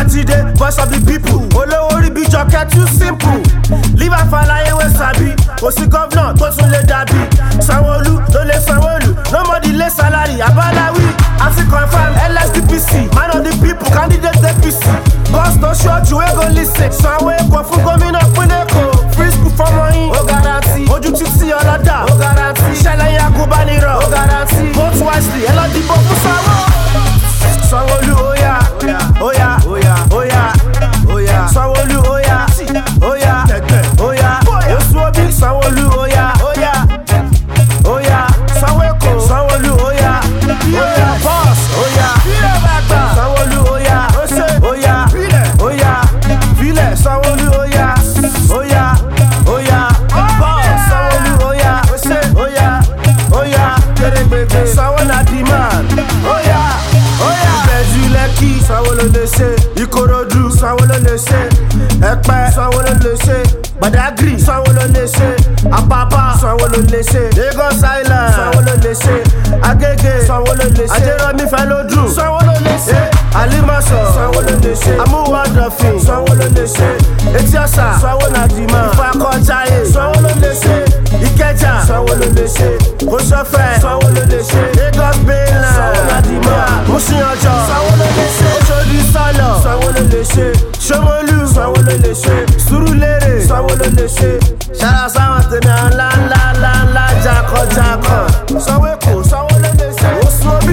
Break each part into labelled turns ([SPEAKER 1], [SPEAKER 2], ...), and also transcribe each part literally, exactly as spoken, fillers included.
[SPEAKER 1] Babajide, voice of the people. Olówó orí bí Jọkẹ́ too simple. Leave àfàlàyé wẹ̀ sàbí. Kò sí gọ́vnà tó tún lè dàbí. Sanwó-Olú ló lè Sanwó-Olú. No more delay salary, Abalawi. Àti confirm L S D P C. Man of the people, candidate A P C. Boss tó ṣọ́ọ̀jù wey go lis ten. Sanwó Èkó fún gómìnà pínlẹ̀ Èkó. Free school fọmọ yín, ó garanti. Ojú títí ọlọ́dà, ó garanti. Ìṣẹ̀lẹ̀ yẹn agúnbánirọ̀, ó garanti. Vote wisely, ẹ lọ dìbò fún Sanwó. Sanwó-Olú óyá, óyá, óyá, óyá, óyá. Sanwó-Olú óyá, óyá, óyá. Oṣù Obi Sanwó-Olú óyá, óyá, óyá. Sanwó Èkó Sanwó-Olú óyá, óyá. Boss óyá, Sanwó-Olú óyá, óyá, óyá. Filẹ̀ Sanwó-Olú óyá, óyá, óyá. Boss Sanwó-Olú óyá, óyá, óyá. Kérégbègbè Sanwó na demand, óyá, óyá. Ìbẹ̀jú Lẹ́kì Sanwó ló lè ṣe, Ìkòròdú Sanwó ló lè ṣe, Ẹ̀pẹ́ Sanwó ló lè ṣe, Badagry Sanwó ló lè ṣe, Apapa Sanwó ló lè ṣe, Lagos Island Sanwó ló lè ṣe, Agége Sanwó ló lè ṣe, Ajérọ̀mí Fẹ́lódùn Sanwó ló lè ṣe, Àlímọ̀ṣọ́ Sanwó ló lè ṣe, Amúwọ̀dọ̀fin Sanwó ló lè ṣe, Etí Ọ̀sà Sanwó na demand, Ìfakọ̀jayé Sanwó ló lè ṣe, Ìkẹjà Sanwó ló lè ṣe, Kòsọ́fẹ̀ Sanwó ló lè ṣe, Lagos Mainland Sanwó na demand, Mùsìn Ọ̀jọ́ Sanwó ló lè ṣe, Òṣòdì Sọ́lọ̀ Sanwó ló lè ṣe, Ṣómólú Sanwó ló lè ṣe, Sùúrùlérè Sanwó ló lè ṣe. Ṣára sáwọn tèmi ńlá ńlá ńlá ńlá jákọ̀jákọ̀. Sanwó Èkó Sanwó ló lè ṣe. Oṣù Obi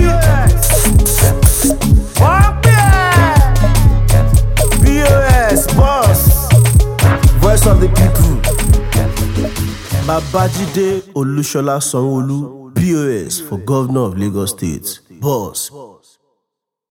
[SPEAKER 1] wọ́n pè é. P O S Boss, voice of the people. Babajide Olúṣọlá Sanwó-Olú, P O S for Governor of Lagos State. Boss.